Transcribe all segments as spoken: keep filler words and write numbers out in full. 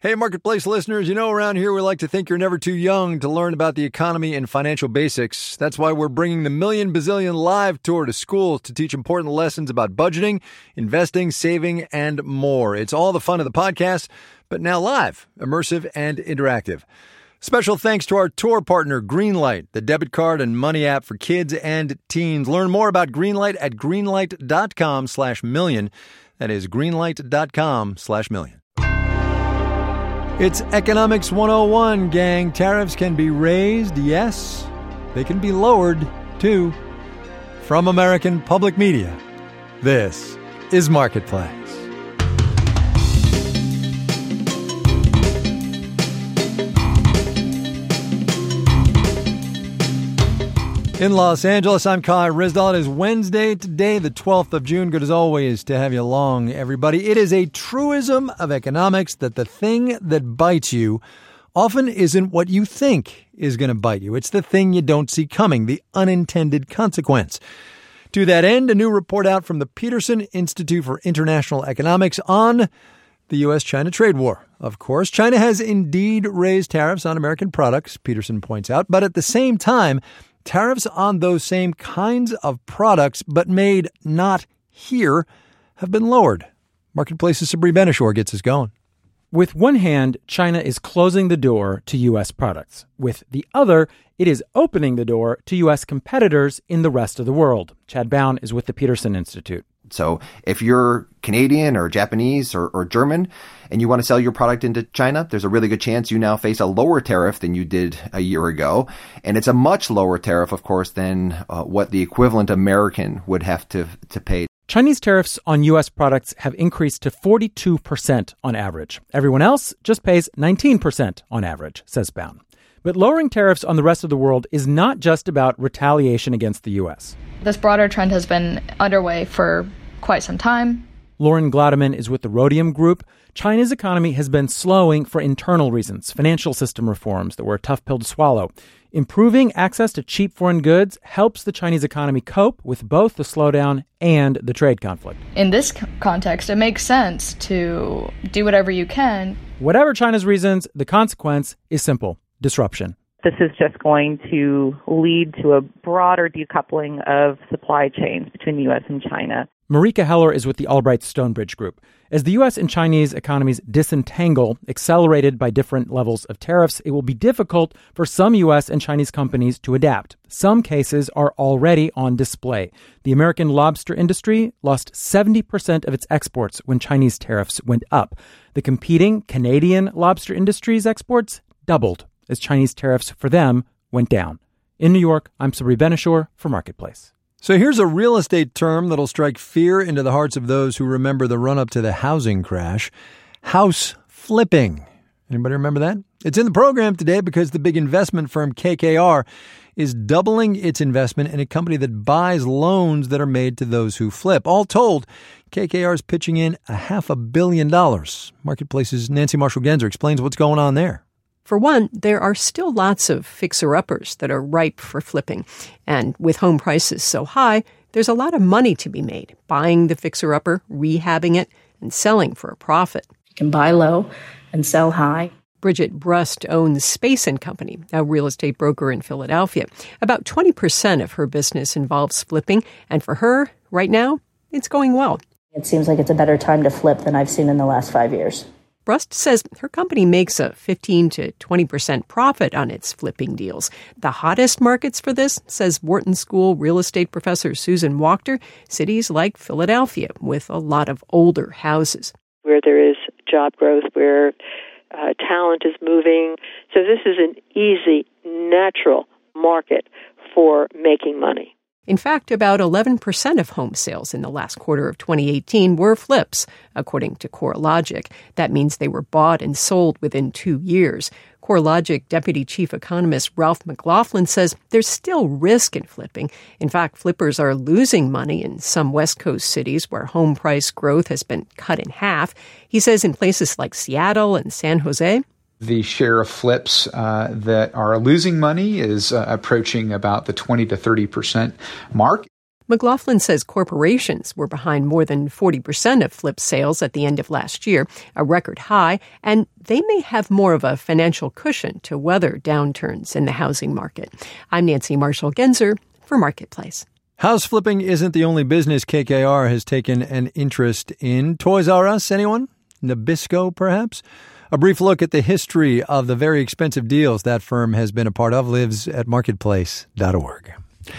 Hey, Marketplace listeners, you know around here we like to think you're never too young to learn about the economy and financial basics. That's why we're bringing the Million Bazillion Live Tour to schools to teach important lessons about budgeting, investing, saving, and more. It's all the fun of the podcast, but now live, immersive, and interactive. Special thanks to our tour partner, Greenlight, the debit card and money app for kids and teens. Learn more about Greenlight at greenlight.com slash million. That is greenlight.com slash million. It's Economics one oh one, gang. Tariffs can be raised, yes. They can be lowered, too. From American Public Media, this is Marketplace. In Los Angeles, I'm Kai Ryssdal. It is Wednesday today, the twelfth of June. Good as always to have you along, everybody. It is a truism of economics that the thing that bites you often isn't what you think is going to bite you. It's the thing you don't see coming, the unintended consequence. To that end, a new report out from the Peterson Institute for International Economics on the U S China trade war. Of course, China has indeed raised tariffs on American products, Peterson points out, but at the same time, tariffs on those same kinds of products, but made not here, have been lowered. Marketplace's Sabri Benishore gets us going. With one hand, China is closing the door to U S products. With the other, it is opening the door to U S competitors in the rest of the world. Chad Bown is with the Peterson Institute. So if you're Canadian or Japanese or, or German and you want to sell your product into China, there's a really good chance you now face a lower tariff than you did a year ago. And it's a much lower tariff, of course, than uh, what the equivalent American would have to, to pay. Chinese tariffs on U S products have increased to forty-two percent on average. Everyone else just pays nineteen percent on average, says Bown. But lowering tariffs on the rest of the world is not just about retaliation against the U S. This broader trend has been underway for quite some time. Lauren Glademan is with the Rhodium Group. China's economy has been slowing for internal reasons, financial system reforms that were a tough pill to swallow. Improving access to cheap foreign goods helps the Chinese economy cope with both the slowdown and the trade conflict. In this context, it makes sense to do whatever you can. Whatever China's reasons, the consequence is simple: disruption. This is just going to lead to a broader decoupling of supply chains between the U S and China. Marika Heller is with the Albright Stonebridge Group. As the U S and Chinese economies disentangle, accelerated by different levels of tariffs, it will be difficult for some U S and Chinese companies to adapt. Some cases are already on display. The American lobster industry lost seventy percent of its exports when Chinese tariffs went up. The competing Canadian lobster industry's exports doubled as Chinese tariffs for them went down. In New York, I'm Sabri Benishore for Marketplace. So here's a real estate term that'll strike fear into the hearts of those who remember the run-up to the housing crash: house flipping. Anybody remember that? It's in the program today because the big investment firm K K R is doubling its investment in a company that buys loans that are made to those who flip. All told, K K R is pitching in a half a billion dollars. Marketplace's Nancy Marshall-Genzer explains what's going on there. For one, there are still lots of fixer-uppers that are ripe for flipping. And with home prices so high, there's a lot of money to be made, buying the fixer-upper, rehabbing it, and selling for a profit. You can buy low and sell high. Bridget Brust owns Space and Company, a real estate broker in Philadelphia. About twenty percent of her business involves flipping, and for her, right now, it's going well. It seems like it's a better time to flip than I've seen in the last five years. Brust says her company makes a fifteen to twenty percent profit on its flipping deals. The hottest markets for this, says Wharton School real estate professor Susan Wachter, cities like Philadelphia with a lot of older houses. Where there is job growth, where uh, talent is moving. So this is an easy, natural market for making money. In fact, about eleven percent of home sales in the last quarter of twenty eighteen were flips, according to CoreLogic. That means they were bought and sold within two years. CoreLogic Deputy Chief Economist Ralph McLaughlin says there's still risk in flipping. In fact, flippers are losing money in some West Coast cities where home price growth has been cut in half. He says in places like Seattle and San Jose, the share of flips uh, that are losing money is uh, approaching about the twenty to thirty percent mark. McLaughlin says corporations were behind more than forty percent of Flip sales at the end of last year, a record high, and they may have more of a financial cushion to weather downturns in the housing market. I'm Nancy Marshall-Genzer for Marketplace. House flipping isn't the only business K K R has taken an interest in. Toys R Us, anyone? Nabisco, perhaps? A brief look at the history of the very expensive deals that firm has been a part of lives at marketplace dot org.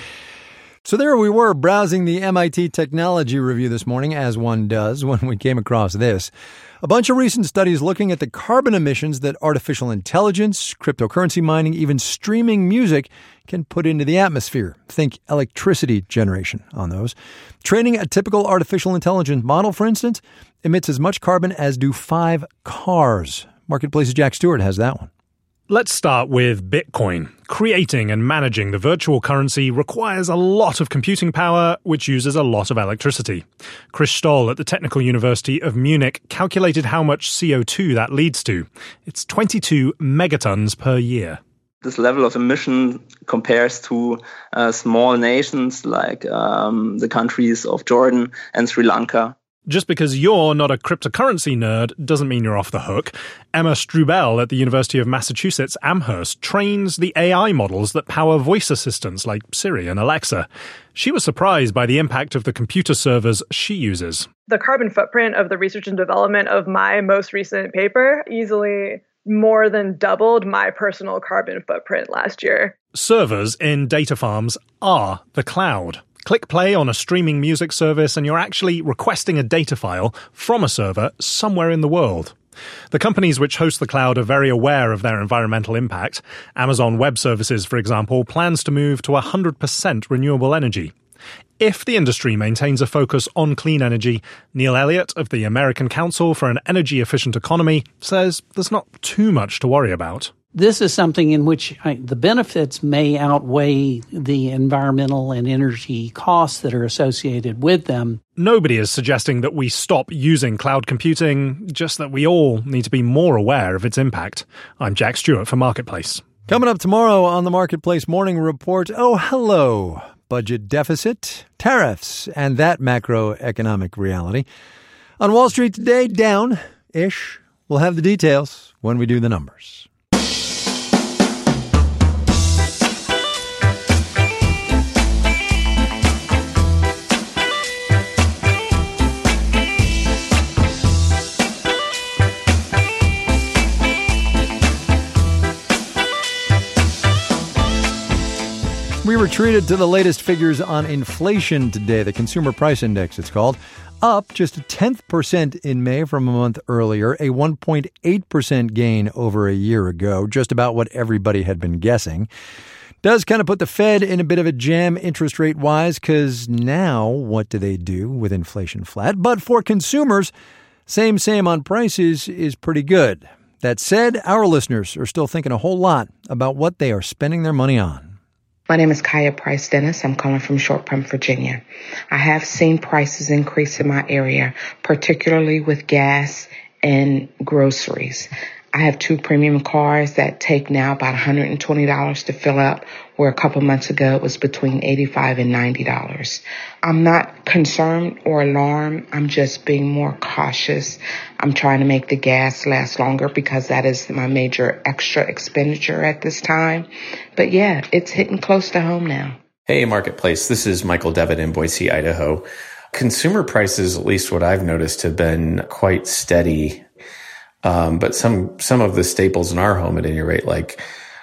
So there we were, browsing the M I T Technology Review this morning, as one does when we came across this. A bunch of recent studies looking at the carbon emissions that artificial intelligence, cryptocurrency mining, even streaming music can put into the atmosphere. Think electricity generation on those. Training a typical artificial intelligence model, for instance, emits as much carbon as do five cars. Marketplace's Jack Stewart has that one. Let's start with Bitcoin. Creating and managing the virtual currency requires a lot of computing power, which uses a lot of electricity. Chris Stoll at the Technical University of Munich calculated how much C O two that leads to. It's twenty-two megatons per year. This level of emission compares to uh, small nations like um, the countries of Jordan and Sri Lanka. Just because you're not a cryptocurrency nerd doesn't mean you're off the hook. Emma Strubel at the University of Massachusetts Amherst trains the A I models that power voice assistants like Siri and Alexa. She was surprised by the impact of the computer servers she uses. The carbon footprint of the research and development of my most recent paper easily more than doubled my personal carbon footprint last year. Servers in data farms are the cloud. Click play on a streaming music service and you're actually requesting a data file from a server somewhere in the world. The companies which host the cloud are very aware of their environmental impact. Amazon Web Services, for example, plans to move to one hundred percent renewable energy. If the industry maintains a focus on clean energy, Neil Elliott of the American Council for an Energy Efficient Economy says there's not too much to worry about. This is something in which I, the benefits may outweigh the environmental and energy costs that are associated with them. Nobody is suggesting that we stop using cloud computing, just that we all need to be more aware of its impact. I'm Jack Stewart for Marketplace. Coming up tomorrow on the Marketplace Morning Report, oh, hello, budget deficit, tariffs, and that macroeconomic reality. On Wall Street today, down-ish. We'll have the details when we do the numbers. We were treated to the latest figures on inflation today, the Consumer Price Index it's called, up just a tenth percent in May from a month earlier, a one point eight percent gain over a year ago, just about what everybody had been guessing. Does kind of put the Fed in a bit of a jam interest rate-wise, because now what do they do with inflation flat? But for consumers, same, same on prices is pretty good. That said, our listeners are still thinking a whole lot about what they are spending their money on. My name is Kaya Price Dennis. I'm calling from Short Pump, Virginia. I have seen prices increase in my area, particularly with gas and groceries. I have two premium cars that take now about one hundred twenty dollars to fill up, where a couple months ago it was between eighty-five dollars and ninety dollars. I'm not concerned or alarmed. I'm just being more cautious. I'm trying to make the gas last longer because that is my major extra expenditure at this time. But yeah, it's hitting close to home now. Hey, Marketplace. This is Michael Devitt in Boise, Idaho. Consumer prices, at least what I've noticed, have been quite steady. Um, but some, some of the staples in our home at any rate, like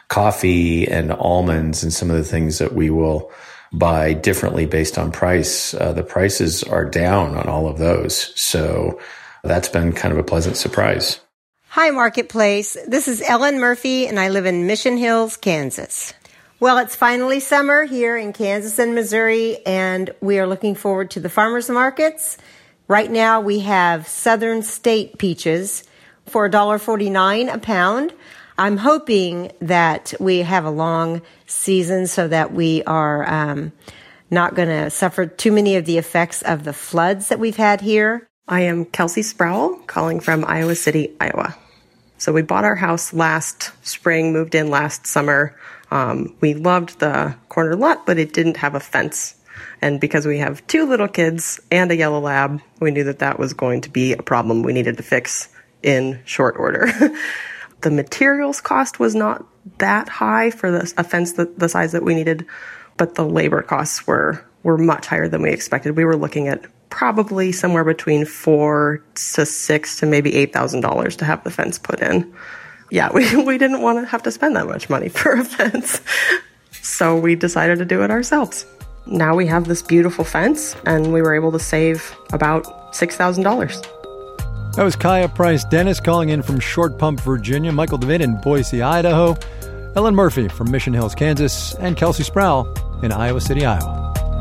coffee and almonds and some of the things that we will buy differently based on price, uh, the prices are down on all of those. So that's been kind of a pleasant surprise. Hi, Marketplace. This is Ellen Murphy, and I live in Mission Hills, Kansas. Well, it's finally summer here in Kansas and Missouri, and we are looking forward to the farmers markets. Right now, we have Southern State peaches for one dollar forty-nine a pound. I'm hoping that we have a long season so that we are um, not going to suffer too many of the effects of the floods that we've had here. I am Kelsey Sproul, calling from Iowa City, Iowa. So we bought our house last spring, moved in last summer. Um, we loved the corner lot, but it didn't have a fence. And because we have two little kids and a yellow lab, we knew that that was going to be a problem we needed to fix in short order. The materials cost was not that high for the, a fence the, the size that we needed, but the labor costs were, were much higher than we expected. We were looking at probably somewhere between four to six to maybe eight thousand dollars to have the fence put in. Yeah, we we didn't want to have to spend that much money for a fence, so we decided to do it ourselves. Now we have this beautiful fence, and we were able to save about six thousand dollars. That was Kaya Price Dennis calling in from Short Pump, Virginia, Michael David in Boise, Idaho, Ellen Murphy from Mission Hills, Kansas, and Kelsey Sproul in Iowa City, Iowa.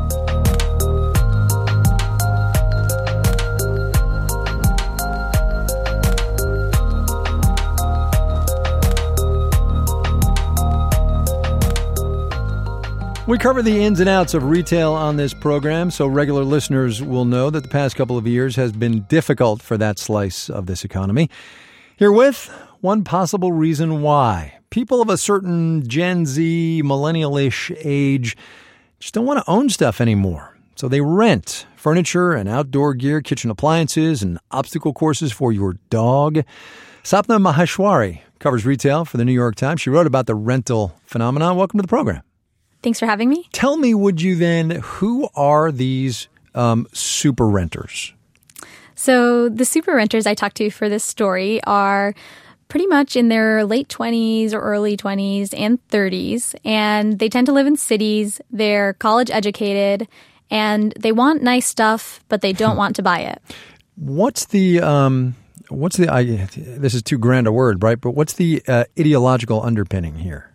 We cover the ins and outs of retail on this program, so regular listeners will know that the past couple of years has been difficult for that slice of this economy. Herewith, one possible reason why. People of a certain Gen Z, millennial-ish age just don't want to own stuff anymore. So they rent furniture and outdoor gear, kitchen appliances, and obstacle courses for your dog. Sapna Maheshwari covers retail for the New York Times. She wrote about the rental phenomenon. Welcome to the program. Thanks for having me. Tell me, would you then, who are these um, super renters? So the super renters I talked to for this story are pretty much in their late twenties or early twenties and thirties, and they tend to live in cities. They're college educated, and they want nice stuff, but they don't want to buy it. What's the, um, what's the, I, this is too grand a word, right? But what's the uh, ideological underpinning here?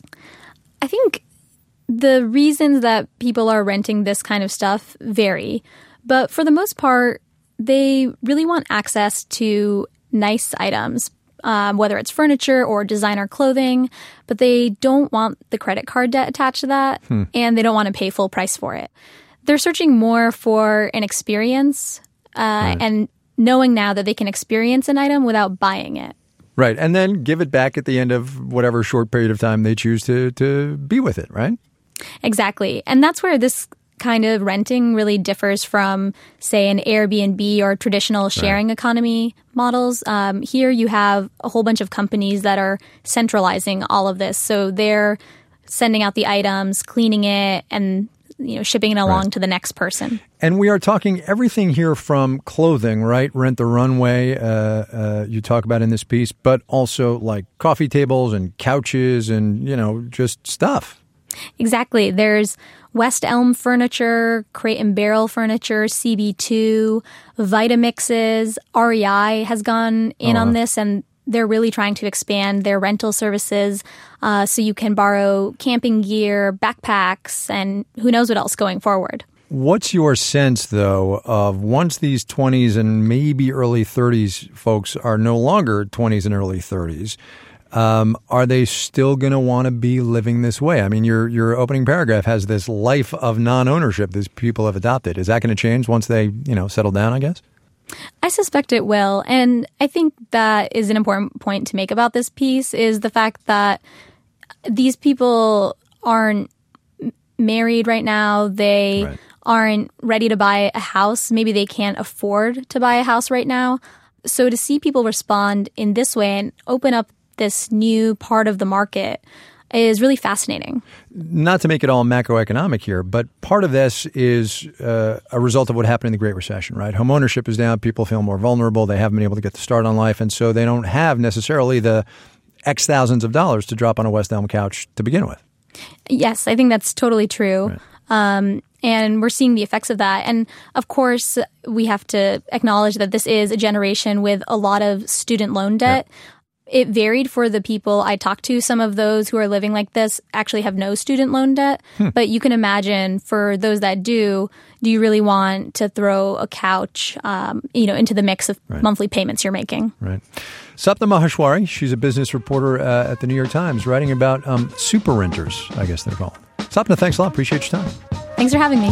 I think the reasons that people are renting this kind of stuff vary, but for the most part, they really want access to nice items, um, whether it's furniture or designer clothing, but they don't want the credit card debt attached to that, hmm. and they don't want to pay full price for it. They're searching more for an experience uh, right. and knowing now that they can experience an item without buying it. Right, and then give it back at the end of whatever short period of time they choose to, to be with it, right? Exactly. And that's where this kind of renting really differs from, say, an Airbnb or traditional sharing right. economy models. Um, here you have a whole bunch of companies that are centralizing all of this. So they're sending out the items, cleaning it, and you know, shipping it along right. to the next person. And we are talking everything here from clothing, right? Rent the Runway, uh, uh, you talk about in this piece, but also like coffee tables and couches and, you know, just stuff. Exactly. There's West Elm Furniture, Crate and Barrel Furniture, C B two, Vitamixes, R E I has gone in oh. on this, and they're really trying to expand their rental services uh, so you can borrow camping gear, backpacks, and who knows what else going forward. What's your sense, though, of once these twenties and maybe early thirties folks are no longer twenties and early thirties, Um, are they still going to want to be living this way? I mean, your your opening paragraph has this life of non-ownership that people have adopted. Is that going to change once they, you know, settle down, I guess? I suspect it will. And I think that is an important point to make about this piece is the fact that these people aren't married right now. They right. aren't ready to buy a house. Maybe they can't afford to buy a house right now. So to see people respond in this way and open up this new part of the market is really fascinating. Not to make it all macroeconomic here, but part of this is uh, a result of what happened in the Great Recession, right? Home ownership is down. People feel more vulnerable. They haven't been able to get the start on life. And so they don't have necessarily the X thousands of dollars to drop on a West Elm couch to begin with. Yes, I think that's totally true. Right. Um, and we're seeing the effects of that. And of course, we have to acknowledge that this is a generation with a lot of student loan debt. Yeah. It varied for the people I talked to. Some of those who are living like this actually have no student loan debt. Hmm. But you can imagine for those that do, do you really want to throw a couch, um, you know, into the mix of right. monthly payments you're making? Right. Sapna Maheshwari, she's a business reporter uh, at the New York Times, writing about um, super renters, I guess they're called. Sapna, thanks a lot. Appreciate your time. Thanks for having me.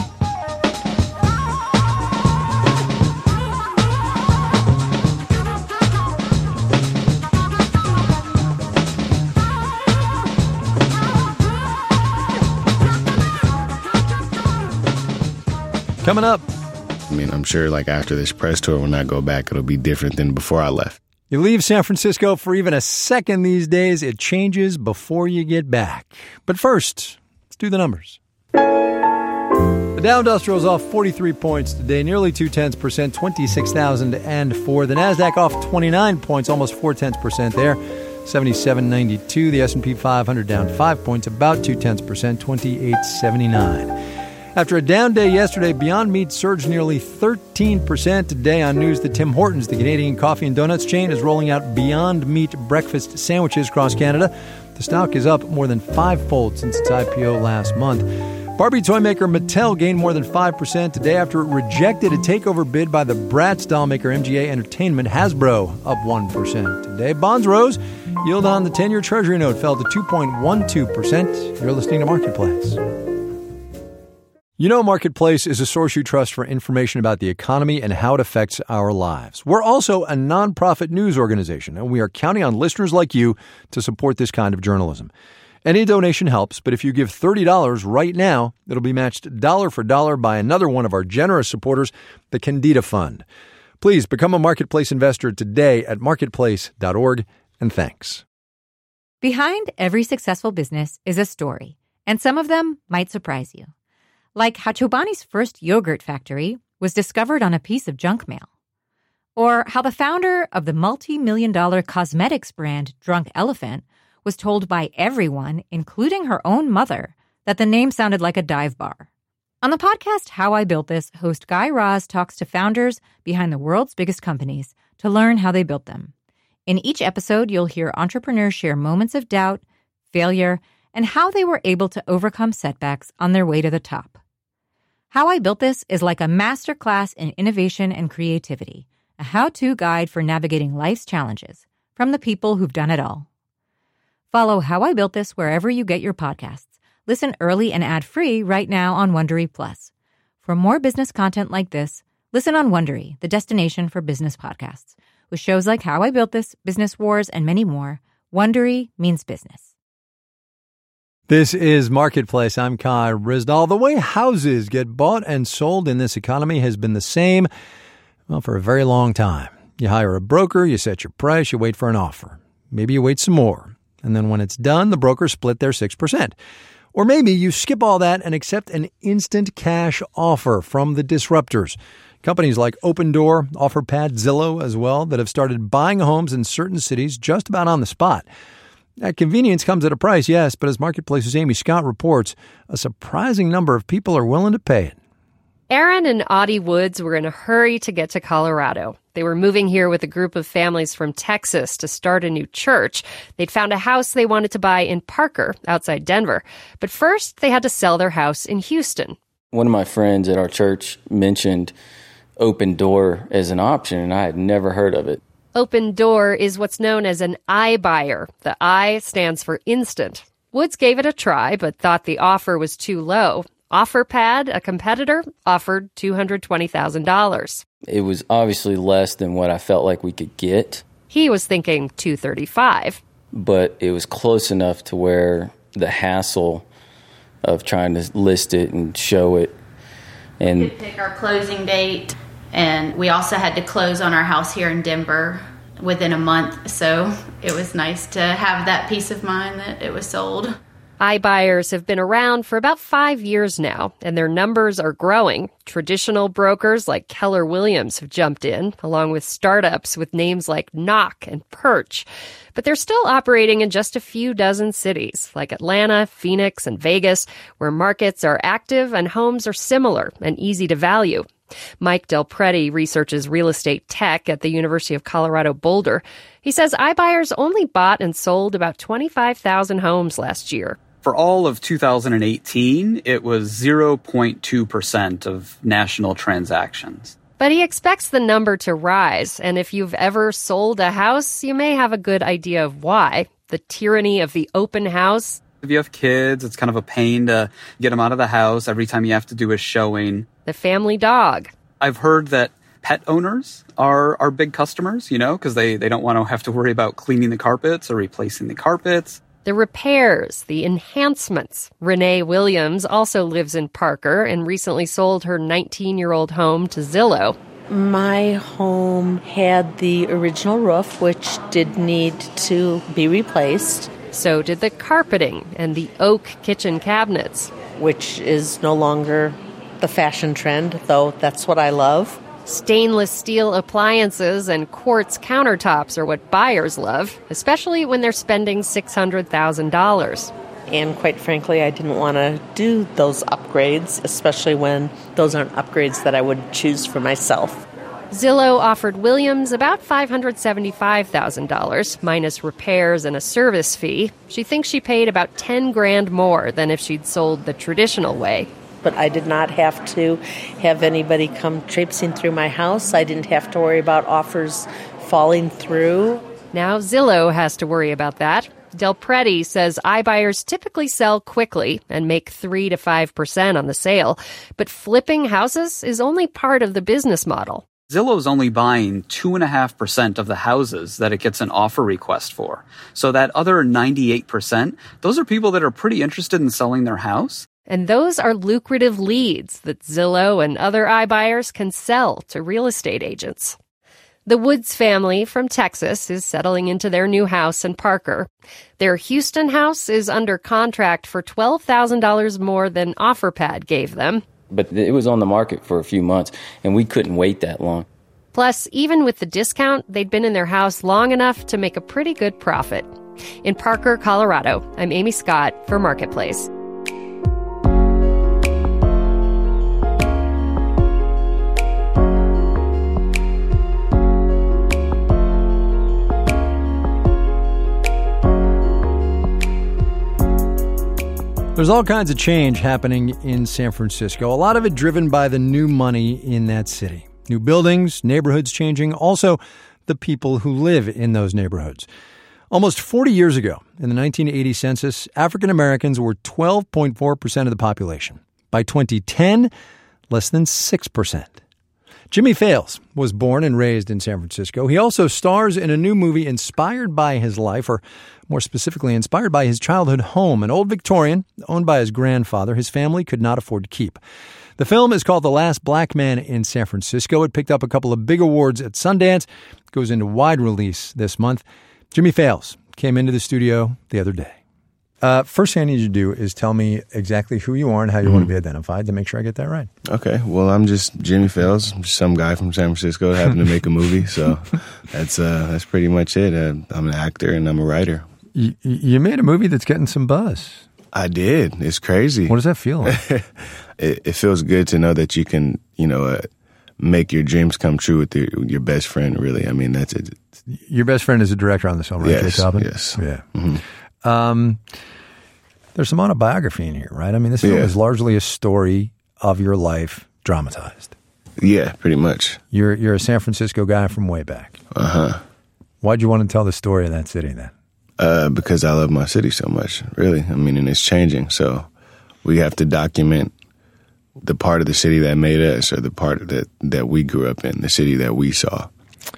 Coming up. I mean, I'm sure like after this press tour, when I go back, it'll be different than before I left. You leave San Francisco for even a second these days, it changes before you get back. But first, let's do the numbers. The Dow Industrial is off forty-three points today, nearly two-tenths percent, twenty-six thousand four. The NASDAQ off twenty-nine points, almost four-tenths percent there, seventy-seven ninety-two. The S and P five hundred down five points, about two-tenths percent, twenty-eight seventy-nine. After a down day yesterday, Beyond Meat surged nearly thirteen percent today on news that Tim Hortons, the Canadian coffee and donuts chain, is rolling out Beyond Meat breakfast sandwiches across Canada. The stock is up more than fivefold since its I P O last month. Barbie toy maker Mattel gained more than five percent today after it rejected a takeover bid by the Bratz doll maker M G A Entertainment. Hasbro up one percent today. Bonds rose. Yield on the ten-year Treasury note fell to two point one two percent. You're listening to Marketplace. You know, Marketplace is a source you trust for information about the economy and how it affects our lives. We're also a nonprofit news organization, and we are counting on listeners like you to support this kind of journalism. Any donation helps, but if you give thirty dollars right now, it'll be matched dollar for dollar by another one of our generous supporters, the Candida Fund. Please become a Marketplace investor today at marketplace dot org, and thanks. Behind every successful business is a story, and some of them might surprise you. Like how Chobani's first yogurt factory was discovered on a piece of junk mail. Or how the founder of the multi-million dollar cosmetics brand Drunk Elephant was told by everyone, including her own mother, that the name sounded like a dive bar. On the podcast How I Built This, host Guy Raz talks to founders behind the world's biggest companies to learn how they built them. In each episode, you'll hear entrepreneurs share moments of doubt, failure, and how they were able to overcome setbacks on their way to the top. How I Built This is like a masterclass in innovation and creativity, a how-to guide for navigating life's challenges from the people who've done it all. Follow How I Built This wherever you get your podcasts. Listen early and ad-free right now on Wondery Plus. For more business content like this, listen on Wondery, the destination for business podcasts. With shows like How I Built This, Business Wars, and many more, Wondery means business. This is Marketplace. I'm Kai Ryssdal. The way houses get bought and sold in this economy has been the same, well, for a very long time. You hire a broker, you set your price, you wait for an offer. Maybe you wait some more. And then when it's done, the broker split their six percent. Or maybe you skip all that and accept an instant cash offer from the disruptors. Companies like Opendoor, OfferPad, Zillow as well, that have started buying homes in certain cities just about on the spot. That convenience comes at a price, yes, but as Marketplace's Amy Scott reports, a surprising number of people are willing to pay it. Aaron and Audie Woods were in a hurry to get to Colorado. They were moving here with a group of families from Texas to start a new church. They'd found a house they wanted to buy in Parker, outside Denver. But first, they had to sell their house in Houston. One of my friends at our church mentioned Opendoor as an option, and I had never heard of it. Opendoor is what's known as an iBuyer. The I stands for instant. Woods gave it a try, but thought the offer was too low. OfferPad, a competitor, offered two hundred twenty thousand dollars. It was obviously less than what I felt like we could get. He was thinking two hundred thirty-five. But it was close enough to where the hassle of trying to list it and show it. And we could pick our closing date, and we also had to close on our house here in Denver within a month. So it was nice to have that peace of mind that it was sold. iBuyers have been around for about five years now, and their numbers are growing. Traditional brokers like Keller Williams have jumped in, along with startups with names like Knock and Perch. But they're still operating in just a few dozen cities, like Atlanta, Phoenix, and Vegas, where markets are active and homes are similar and easy to value. Mike Del Prete researches real estate tech at the University of Colorado Boulder. He says iBuyers only bought and sold about twenty-five thousand homes last year. For all of two thousand eighteen, it was zero point two percent of national transactions. But he expects the number to rise, and if you've ever sold a house, you may have a good idea of why. The tyranny of the open house. If you have kids, it's kind of a pain to get them out of the house every time you have to do a showing. The family dog. I've heard that pet owners are, are big customers, you know, because they, they don't want to have to worry about cleaning the carpets or replacing the carpets. The repairs, the enhancements. Renee Williams also lives in Parker and recently sold her nineteen-year-old home to Zillow. My home had the original roof, which did need to be replaced. So did the carpeting and the oak kitchen cabinets. Which is no longer the fashion trend, though that's what I love. Stainless steel appliances and quartz countertops are what buyers love, especially when they're spending six hundred thousand dollars. And quite frankly, I didn't want to do those upgrades, especially when those aren't upgrades that I would choose for myself. Zillow offered Williams about five hundred seventy-five thousand dollars, minus repairs and a service fee. She thinks she paid about ten grand more than if she'd sold the traditional way. But I did not have to have anybody come traipsing through my house. I didn't have to worry about offers falling through. Now Zillow has to worry about that. Del Preti says iBuyers typically sell quickly and make three to five percent on the sale. But flipping houses is only part of the business model. Zillow's only buying two point five percent of the houses that it gets an offer request for. So that other ninety-eight percent, those are people that are pretty interested in selling their house. And those are lucrative leads that Zillow and other iBuyers can sell to real estate agents. The Woods family from Texas is settling into their new house in Parker. Their Houston house is under contract for twelve thousand dollars more than OfferPad gave them. But it was on the market for a few months, and we couldn't wait that long. Plus, even with the discount, they'd been in their house long enough to make a pretty good profit. In Parker, Colorado, I'm Amy Scott for Marketplace. There's all kinds of change happening in San Francisco, a lot of it driven by the new money in that city. New buildings, neighborhoods changing, also the people who live in those neighborhoods. Almost forty years ago, in the nineteen eighty census, African Americans were twelve point four percent of the population. By twenty ten, less than six percent. Jimmy Fails was born and raised in San Francisco. He also stars in a new movie inspired by his life, or more specifically, inspired by his childhood home, an old Victorian owned by his grandfather his family could not afford to keep. The film is called The Last Black Man in San Francisco. It picked up a couple of big awards at Sundance. It goes into wide release this month. Jimmy Fails came into the studio the other day. Uh, first thing I need you to do is tell me exactly who you are and how you mm-hmm. want to be identified to make sure I get that right. Okay. Well, I'm just Jimmy Fails. I'm just some guy from San Francisco that happened to make a movie. So that's uh, that's pretty much it. Uh, I'm an actor and I'm a writer. You, you made a movie that's getting some buzz. I did. It's crazy. What does that feel like? it, it feels good to know that you can, you know, uh, make your dreams come true with your, with your best friend, really. I mean, that's it. Your best friend is a director on this film, right? Yes, Jay Taubman? yes. Yeah. Mm-hmm. Um, there's some autobiography in here, right? I mean, this film yeah. is largely a story of your life dramatized. Yeah, pretty much. You're you're a San Francisco guy from way back. Uh-huh. Why'd you want to tell the story of that city then? Uh, because I love my city so much, really. I mean, and it's changing. So we have to document the part of the city that made us, or the part that, that we grew up in, the city that we saw.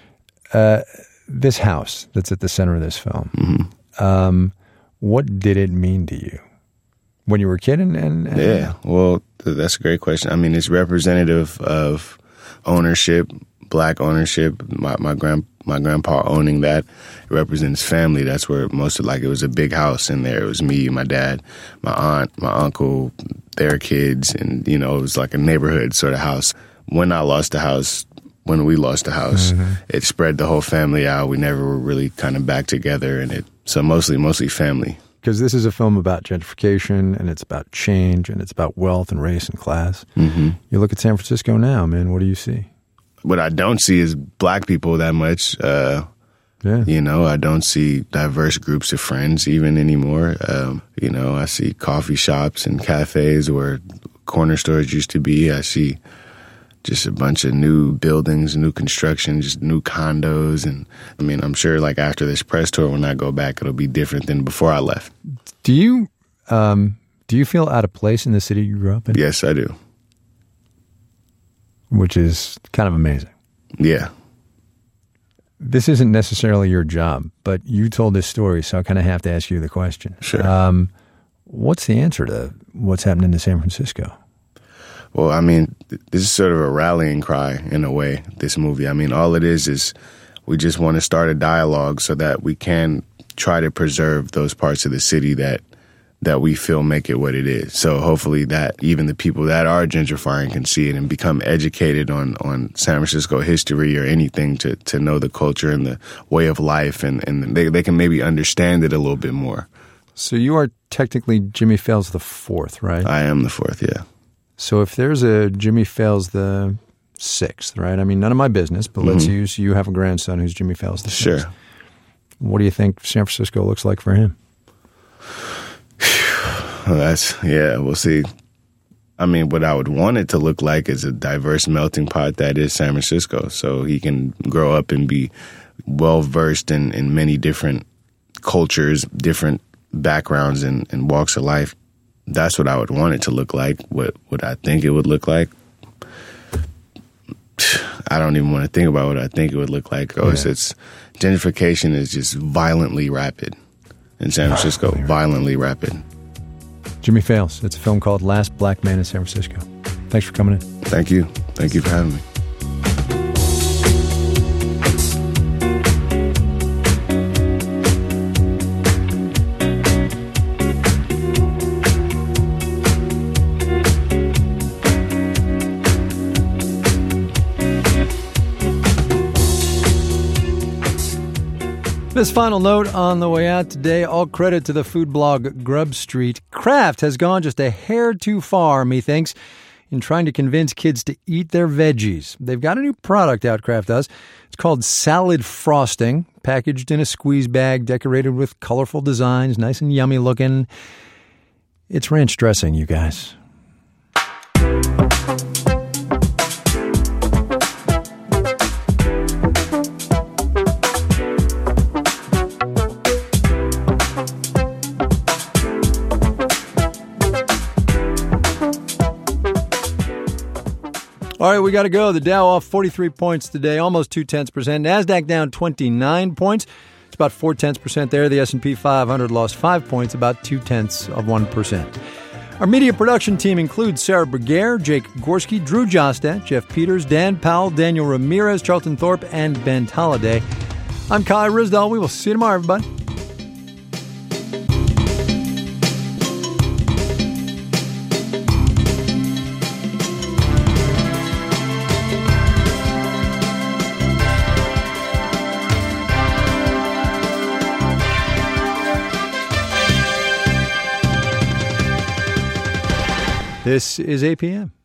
Uh, this house that's at the center of this film, mm-hmm. um, what did it mean to you when you were a kid? And, and, and yeah, well, that's a great question. I mean, it's representative of ownership, black ownership. My my grand my grandpa owning that. It represents family. That's where most of, like, it was a big house in there. It was me, my dad, my aunt, my uncle, their kids, and you know, it was like a neighborhood sort of house. When I lost the house, when we lost the house, mm-hmm. it spread the whole family out. We never were really kind of back together, and it so mostly mostly family. Because this is a film about gentrification, and it's about change, and it's about wealth and race and class. Mm-hmm. You look at San Francisco now, man. What do you see? What I don't see is black people that much. Uh, yeah. You know, I don't see diverse groups of friends even anymore. Um, you know, I see coffee shops and cafes where corner stores used to be. I see just a bunch of new buildings, new construction, just new condos. And I mean, I'm sure like after this press tour, when I go back, it'll be different than before I left. Do you, um, do you feel out of place in the city you grew up in? Yes, I do. Which is kind of amazing. Yeah. This isn't necessarily your job, but you told this story, so I kind of have to ask you the question. Sure. Um, what's the answer to what's happening to San Francisco? Well, I mean, this is sort of a rallying cry in a way, this movie. I mean, all it is is we just want to start a dialogue so that we can try to preserve those parts of the city that that we feel make it what it is. So hopefully that even the people that are gentrifying can see it and become educated on, on San Francisco history or anything to, to know the culture and the way of life, and, and they, they can maybe understand it a little bit more. So you are technically Jimmy Fails the fourth, right? I am the fourth, yeah. So if there's a Jimmy Fails the sixth, right? I mean, none of my business, but mm-hmm. let's use you have a grandson who's Jimmy Fails the sixth. Sure. What do you think San Francisco looks like for him? Well, that's, yeah, we'll see. I mean, what I would want it to look like is a diverse melting pot that is San Francisco, so he can grow up and be well-versed in, in many different cultures, different backgrounds and, and walks of life. That's what I would want it to look like. What what I think it would look like, I don't even want to think about what I think it would look like. Oh, yeah. it's, it's gentrification is just violently rapid in San Francisco, violently rapid. Jimmy Fails. It's a film called Last Black Man in San Francisco. Thanks for coming in. Thank you. Thank you for having me. This final note on the way out today, all credit to the food blog Grub Street. Kraft has gone just a hair too far, methinks, in trying to convince kids to eat their veggies. They've got a new product out, Kraft does. It's called Salad Frosting, packaged in a squeeze bag, decorated with colorful designs, nice and yummy looking. It's ranch dressing, you guys. All right, we got to go. The Dow off forty-three points today, almost two-tenths percent. NASDAQ down twenty-nine points. It's about four-tenths percent there. The S and P five hundred lost five points, about two-tenths of one percent. Our media production team includes Sarah Bergere, Jake Gorski, Drew Jostat, Jeff Peters, Dan Powell, Daniel Ramirez, Charlton Thorpe, and Ben Holliday. I'm Kai Risdall. We will see you tomorrow, everybody. This is A P M.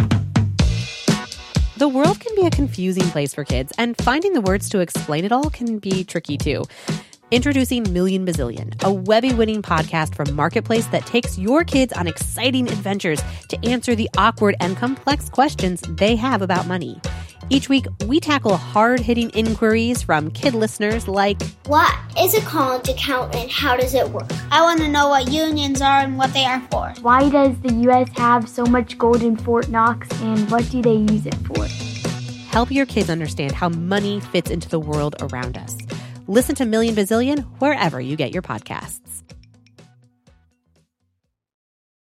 The world can be a confusing place for kids, and finding the words to explain it all can be tricky too. Introducing Million Bazillion, a Webby-winning podcast from Marketplace that takes your kids on exciting adventures to answer the awkward and complex questions they have about money. Each week, we tackle hard-hitting inquiries from kid listeners like, what is a college account and how does it work? I want to know what unions are and what they are for. Why does the U S have so much gold in Fort Knox and what do they use it for? Help your kids understand how money fits into the world around us. Listen to Million Bazillion wherever you get your podcasts.